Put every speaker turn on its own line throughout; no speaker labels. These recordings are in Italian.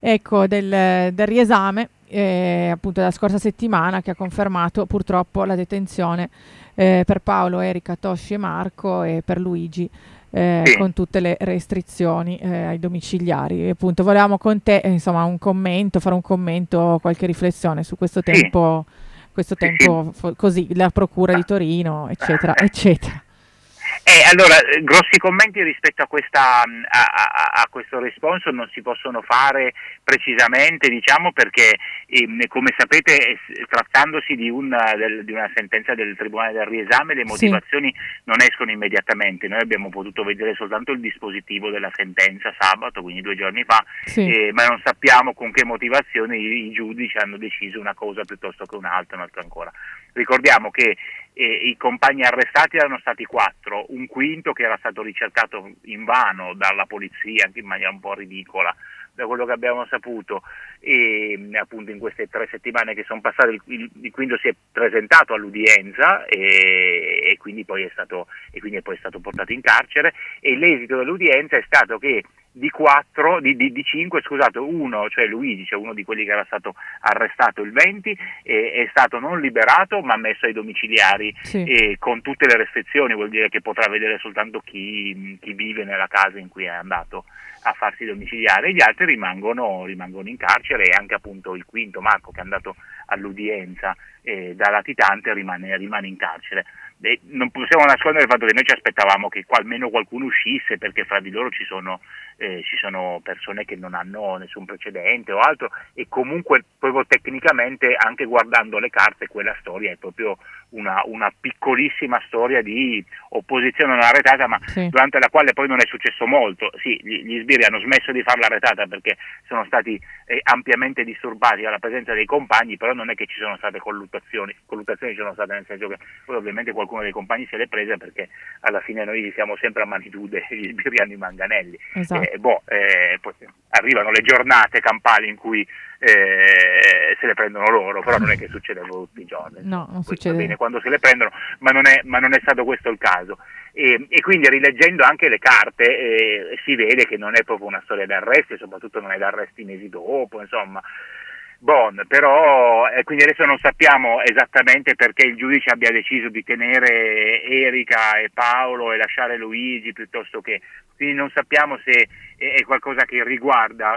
ecco, del riesame, appunto della scorsa settimana, che ha confermato purtroppo la detenzione per Paolo, Erika, Toshi e Marco, e per Luigi,
Sì,
con tutte le restrizioni ai domiciliari. E appunto volevamo con te, insomma, un commento, fare un commento, qualche riflessione su
sì,
questo
sì, sì.
tempo così, la Procura di
Ma-
Torino, eccetera, eccetera.
allora, grossi commenti rispetto a a questo responso non si possono fare precisamente, diciamo, perché come sapete, trattandosi di una sentenza del Tribunale del Riesame, le
Sì,
motivazioni non escono immediatamente. Noi abbiamo potuto vedere soltanto il dispositivo della sentenza sabato, quindi 2 giorni fa,
sì,
ma non sappiamo con che motivazioni i giudici hanno deciso una cosa piuttosto che un'altra ancora. Ricordiamo che i compagni arrestati erano stati 4, un quinto che era stato ricercato invano dalla polizia, anche in maniera un po' ridicola, da quello che abbiamo saputo, e appunto in queste 3 settimane che sono passate il quinto si è presentato all'udienza e quindi è poi stato portato in carcere, e l'esito dell'udienza è stato che di 5, scusate, uno, cioè Luigi, cioè uno di quelli che era stato arrestato il 20, è stato non liberato ma messo ai domiciliari,
sì.
con tutte le restrizioni. Vuol dire che potrà vedere soltanto chi vive nella casa in cui è andato a farsi domiciliare, gli altri rimangono in carcere, e anche appunto il quinto, Marco, che è andato all'udienza da latitante, rimane in carcere. Non possiamo nascondere il fatto che noi ci aspettavamo che almeno qualcuno uscisse, perché fra di loro ci sono persone che non hanno nessun precedente o altro, e comunque proprio tecnicamente, anche guardando le carte, quella storia è proprio una piccolissima storia di opposizione non arretata, ma
Sì.
durante la quale poi non è successo molto. Sì, gli sbirri hanno smesso di fare l'arretata perché sono stati ampiamente disturbati dalla presenza dei compagni, però non è che ci sono state colluttazioni ci sono state, nel senso che poi ovviamente qualcuno dei compagni se l'è presa, perché alla fine noi siamo sempre a mani nude, gli sbirri hanno i manganelli.
Esatto.
Poi arrivano le giornate campali in cui se le prendono loro, però non è che succede tutti i giorni,
No,
insomma.
non
Poi va bene
succede.
quando se le prendono, ma non è stato questo il caso. E quindi, rileggendo anche le carte, si vede che non è proprio una storia d'arresti, e soprattutto non è d'arresti mesi dopo, insomma. Però quindi adesso non sappiamo esattamente perché il giudice abbia deciso di tenere Erika e Paolo e lasciare Luigi piuttosto che, quindi non sappiamo se è qualcosa che riguarda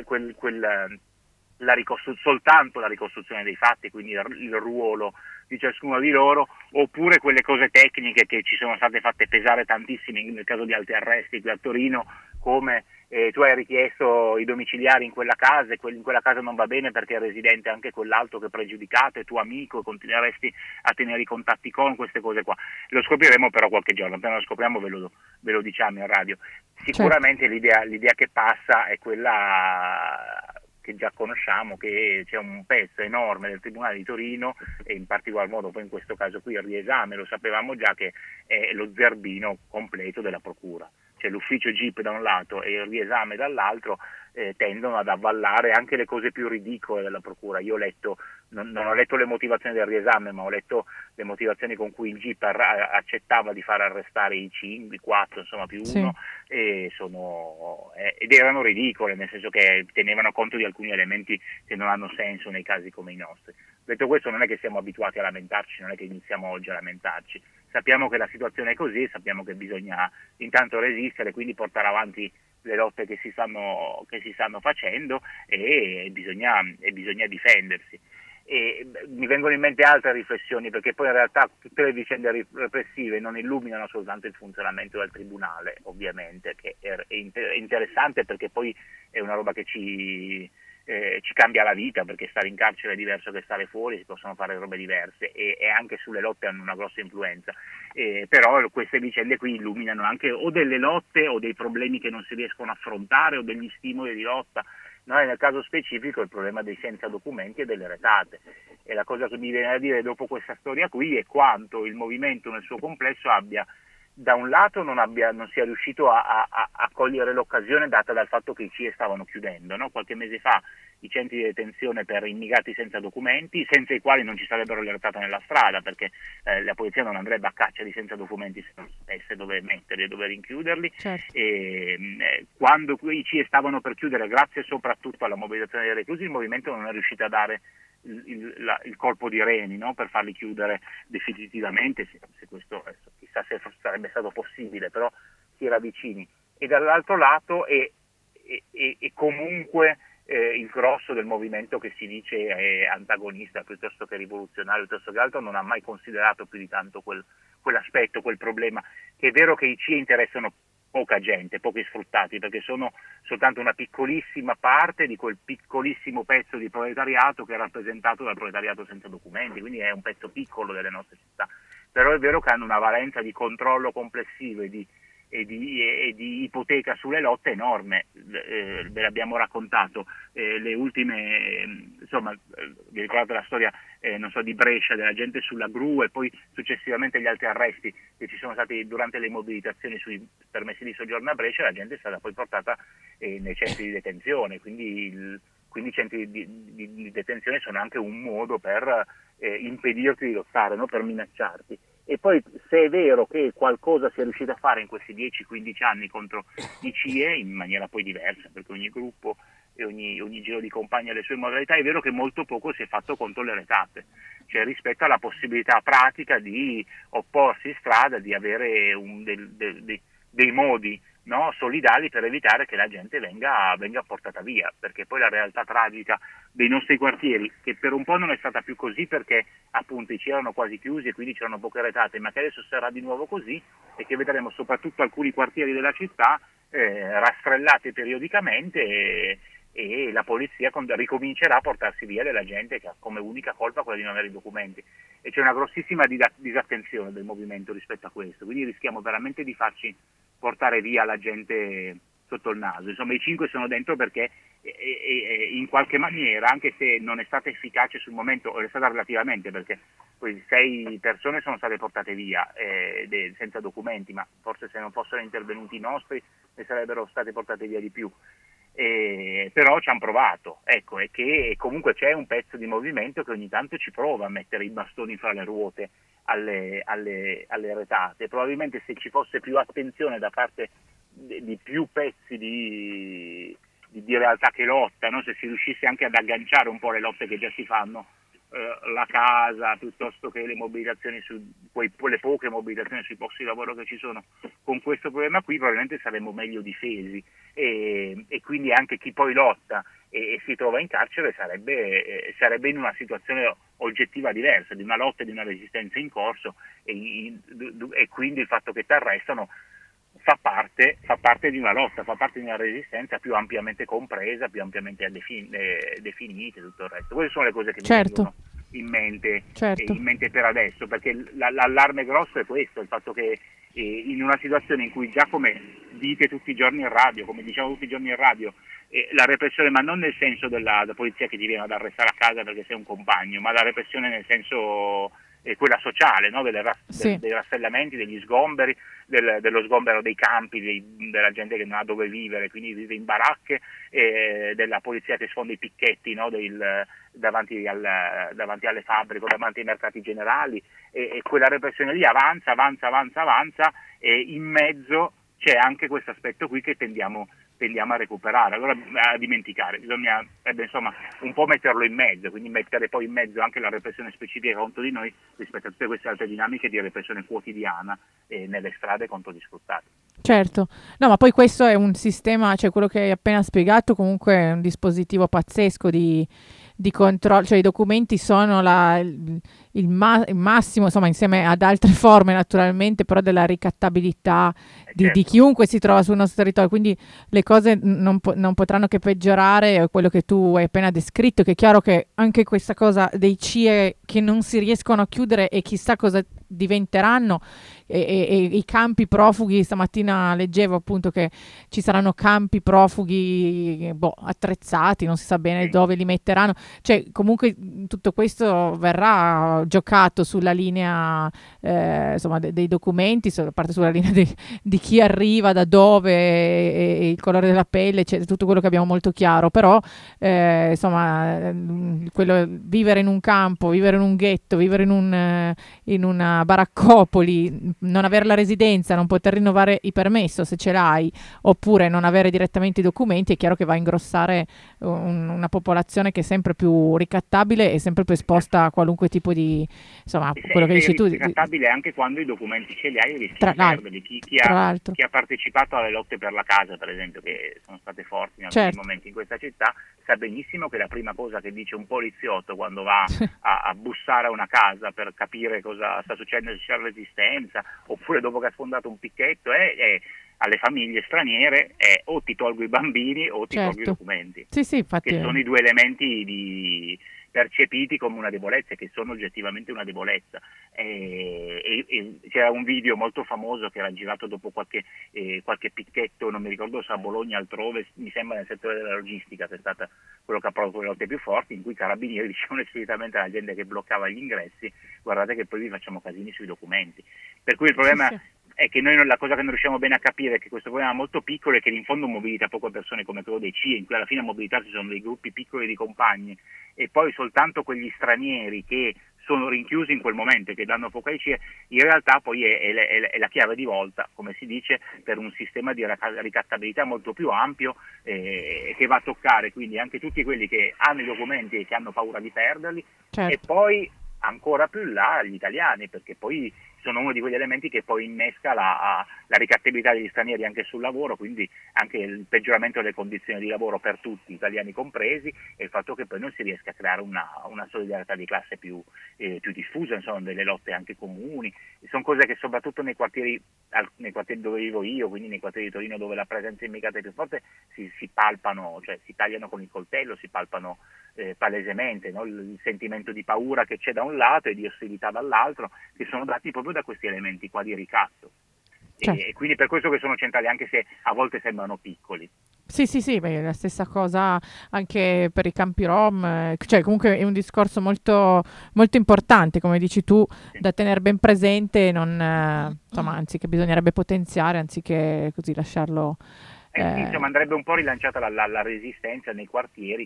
soltanto la ricostruzione dei fatti, quindi il ruolo di ciascuno di loro, oppure quelle cose tecniche che ci sono state fatte pesare tantissime nel caso di altri arresti qui a Torino, come tu hai richiesto i domiciliari in quella casa, e in quella casa non va bene perché è residente anche quell'altro che è pregiudicato, è tuo amico, e continueresti a tenere i contatti con queste cose qua. Lo scopriremo però qualche giorno, appena lo scopriamo ve lo diciamo in radio.
Certo.
Sicuramente l'idea che passa è quella che già conosciamo, che c'è un pezzo enorme del Tribunale di Torino, e in particolar modo poi in questo caso qui il riesame, lo sapevamo già, che è lo zerbino completo della Procura. Cioè l'ufficio GIP da un lato e il riesame dall'altro tendono ad avvallare anche le cose più ridicole della Procura. Io ho letto, non ho letto le motivazioni del riesame, ma ho letto le motivazioni con cui il GIP accettava di far arrestare i 5, i 4, insomma più
Sì.
uno, ed erano ridicole, nel senso che tenevano conto di alcuni elementi che non hanno senso nei casi come i nostri. Detto questo, non è che siamo abituati a lamentarci, non è che iniziamo oggi a lamentarci. Sappiamo che la situazione è così, sappiamo che bisogna intanto resistere, quindi portare avanti le lotte che si stanno facendo, e bisogna difendersi. Mi vengono in mente altre riflessioni, perché poi in realtà tutte le vicende repressive non illuminano soltanto il funzionamento del tribunale, ovviamente, che è interessante, perché poi è una roba che ci cambia la vita, perché stare in carcere è diverso che stare fuori, si possono fare robe diverse, e anche sulle lotte hanno una grossa influenza. Però queste vicende qui illuminano anche o delle lotte o dei problemi che non si riescono a affrontare, o degli stimoli di lotta. Noi nel caso specifico il problema dei senza documenti e delle retate, e la cosa che mi viene a dire dopo questa storia qui è quanto il movimento nel suo complesso abbia, da un lato, non sia riuscito a cogliere l'occasione data dal fatto che i CIE stavano chiudendo, no? Qualche mese fa i centri di detenzione per immigrati senza documenti, senza i quali non ci sarebbero libertà nella strada, perché la polizia non andrebbe a caccia di senza documenti se non sapesse dove metterli e dove rinchiuderli.
Certo.
Quando i CIE stavano per chiudere, grazie soprattutto alla mobilitazione dei reclusi, il movimento non è riuscito a dare il colpo di reni, no? Per farli chiudere definitivamente, se questo chissà se sarebbe stato possibile, però si era vicini. E dall'altro lato è comunque il grosso del movimento che si dice è antagonista piuttosto che rivoluzionario, piuttosto che altro, non ha mai considerato più di tanto quell'aspetto, quel problema, che è vero che i CIE interessano poca gente, pochi sfruttati, perché sono soltanto una piccolissima parte di quel piccolissimo pezzo di proletariato che è rappresentato dal proletariato senza documenti, quindi è un pezzo piccolo delle nostre città, però è vero che hanno una valenza di controllo complessivo e di ipoteca sulle lotte enorme. Ve l'abbiamo raccontato, le ultime, insomma, vi ricordate la storia di Brescia, della gente sulla gru, e poi successivamente gli altri arresti che ci sono stati durante le mobilitazioni sui permessi di soggiorno a Brescia. La gente è stata poi portata nei centri di detenzione, quindi i centri di detenzione sono anche un modo per impedirti di lottare, no? Per minacciarti. E poi, se è vero che qualcosa si è riuscito a fare in questi 10-15 anni contro i CIE, in maniera poi diversa, perché ogni gruppo e ogni giro di compagni ha le sue modalità, è vero che molto poco si è fatto contro le retate, cioè rispetto alla possibilità pratica di opporsi in strada, di avere dei modi, no, solidali per evitare che la gente venga portata via, perché poi la realtà tragica dei nostri quartieri, che per un po' non è stata più così perché appunto ci erano quasi chiusi e quindi c'erano poche retate, ma che adesso sarà di nuovo così, e che vedremo soprattutto alcuni quartieri della città rastrellati periodicamente, e la polizia ricomincerà a portarsi via della gente che ha come unica colpa quella di non avere i documenti, e c'è una grossissima disattenzione del movimento rispetto a questo, quindi rischiamo veramente di farci portare via la gente sotto il naso. Insomma, i 5 sono dentro perché in qualche maniera, anche se non è stata efficace sul momento, o è stata relativamente, perché poi 6 persone sono state portate via senza documenti, ma forse se non fossero intervenuti i nostri ne sarebbero state portate via di più. Però ci hanno provato, ecco, e che comunque c'è un pezzo di movimento che ogni tanto ci prova a mettere i bastoni fra le ruote alle retate. Probabilmente se ci fosse più attenzione da parte di più pezzi di realtà che lottano, se si riuscisse anche ad agganciare un po' le lotte che già si fanno, la casa, piuttosto che le mobilitazioni le poche mobilitazioni sui posti di lavoro che ci sono, con questo problema qui probabilmente saremmo meglio difesi, e quindi anche chi poi lotta e si trova in carcere sarebbe in una situazione oggettiva diversa, di una lotta e di una resistenza in corso, e quindi il fatto che ti arrestano fa parte di una lotta, fa parte di una resistenza più ampiamente compresa, più ampiamente definita e tutto il resto. Queste sono le cose che mi vengono in mente per adesso, perché l'allarme grosso è questo, il fatto che in una situazione in cui già, come dite tutti i giorni in radio, come diciamo tutti i giorni in radio, la repressione, ma non nel senso della polizia che ti viene ad arrestare a casa perché sei un compagno, ma la repressione nel senso quella sociale, no? Dei rastrellamenti, degli sgomberi, dello sgombero dei campi, della gente che non ha dove vivere, quindi vive in baracche, della polizia che sfonda i picchetti, no? Davanti alle fabbriche, davanti ai mercati generali, e quella repressione lì avanza, e in mezzo c'è anche questo aspetto qui che tendiamo a recuperare, allora a dimenticare. Bisognerebbe insomma un po' metterlo in mezzo, quindi mettere poi in mezzo anche la repressione specifica contro di noi rispetto a tutte queste altre dinamiche di repressione quotidiana nelle strade contro gli sfruttati.
Certo, no, ma poi questo è un sistema, cioè quello che hai appena spiegato comunque è un dispositivo pazzesco di controllo, cioè i documenti sono il massimo, insomma, insieme ad altre forme naturalmente, però della ricattabilità di chiunque si trova sul nostro territorio, quindi le cose non potranno che peggiorare. Quello che tu hai appena descritto, che è chiaro che anche questa cosa dei CIE che non si riescono a chiudere e chissà cosa diventeranno, e i campi profughi. Stamattina leggevo appunto che ci saranno campi profughi attrezzati, non si sa bene
Sì.
dove li metteranno. Cioè, comunque tutto questo verrà giocato sulla linea insomma, dei documenti, a parte sulla linea di chi arriva, da dove, e il colore della pelle, cioè, tutto quello che abbiamo molto chiaro, però insomma, vivere in un campo, vivere in un ghetto, vivere in una baraccopoli, non avere la residenza, non poter rinnovare il permesso se ce l'hai, oppure non avere direttamente i documenti, è chiaro che va a ingrossare una popolazione che è sempre più ricattabile e sempre più esposta a qualunque tipo di, insomma,
E
quello che dici
sei
tu,
riscattabile anche quando i documenti ce li hai e rischi
tra
di perderli.
tra l'altro,
Chi ha partecipato alle lotte per la casa, per esempio, che sono state forti in alcuni
certo.
momenti in questa città, sa benissimo che la prima cosa che dice un poliziotto quando va a bussare a una casa per capire cosa sta succedendo, se c'è resistenza, oppure dopo che ha sfondato un picchetto, è alle famiglie straniere è o ti tolgo i bambini o ti tolgo i
Certo.
documenti,
Sì, sì, infatti,
che sono i due elementi percepiti come una debolezza e che sono oggettivamente una debolezza. E c'era un video molto famoso che era girato dopo qualche picchetto, non mi ricordo se a Bologna o altrove, mi sembra nel settore della logistica, che è stato quello che ha provocato le lotte più forti, in cui i carabinieri dicevano esplicitamente alla gente che bloccava gli ingressi: guardate che poi vi facciamo casini sui documenti. Per cui il
sì,
problema
sì,
è che noi la cosa che non riusciamo bene a capire è che questo problema è molto piccolo e che in fondo mobilita poche persone, come quello dei CIE, in cui alla fine a mobilitarsi sono dei gruppi piccoli di compagni, e poi soltanto quegli stranieri che sono rinchiusi in quel momento e che danno fuoco ai CIE, in realtà poi è la chiave di volta, come si dice, per un sistema di ricattabilità molto più ampio, che va a toccare quindi anche tutti quelli che hanno i documenti e che hanno paura di perderli, e
certo.
poi ancora più in là gli italiani, perché poi sono uno di quegli elementi che poi innesca la ricattabilità degli stranieri anche sul lavoro, quindi anche il peggioramento delle condizioni di lavoro per tutti, italiani compresi, e il fatto che poi non si riesca a creare una solidarietà di classe più diffusa, insomma, delle lotte anche comuni. Sono cose che soprattutto nei quartieri dove vivo io, quindi nei quartieri di Torino, dove la presenza immigrata è più forte, si palpano, cioè si tagliano con il coltello, si palpano palesemente, no? Il sentimento di paura che c'è da un lato e di ostilità dall'altro, che sono dati proprio da questi elementi qua di ricatto.
Certo.
E quindi per questo che sono centrali, anche se a volte sembrano piccoli.
Sì, sì, sì, beh, la stessa cosa anche per i campi rom, cioè comunque è un discorso molto, molto importante, come dici tu,
Sì.
da tenere ben presente, non, insomma, anzi che bisognerebbe potenziare, anziché così lasciarlo.
Sì,
eh,
insomma, andrebbe un po' rilanciata la resistenza nei quartieri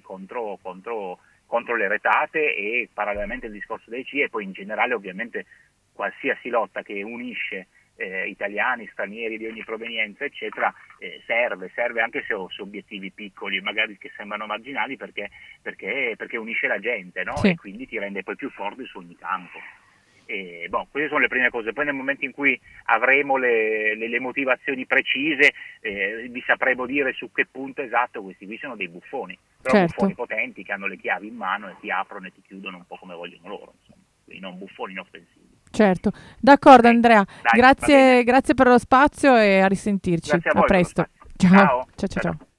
contro le retate, e parallelamente il discorso dei CIE, e poi in generale ovviamente qualsiasi lotta che unisce italiani, stranieri di ogni provenienza, eccetera, serve anche se ho su obiettivi piccoli, magari che sembrano marginali, perché unisce la gente, no? E
sì,
quindi ti rende poi più forte su ogni campo. Queste sono le prime cose. Poi nel momento in cui avremo le motivazioni precise, vi sapremo dire su che punto esatto questi qui sono dei buffoni, però
certo,
buffoni potenti che hanno le chiavi in mano e ti aprono e ti chiudono un po' come vogliono loro, insomma. Quindi non buffoni inoffensivi.
certo. D'accordo,
Ok,
Andrea,
dai, va bene.
grazie, grazie per lo spazio e a risentirci.
Grazie a
A
voi per lo
presto.
spazio.
Ciao,
Ciao.
ciao, ciao,
Ciao, ciao.
ciao.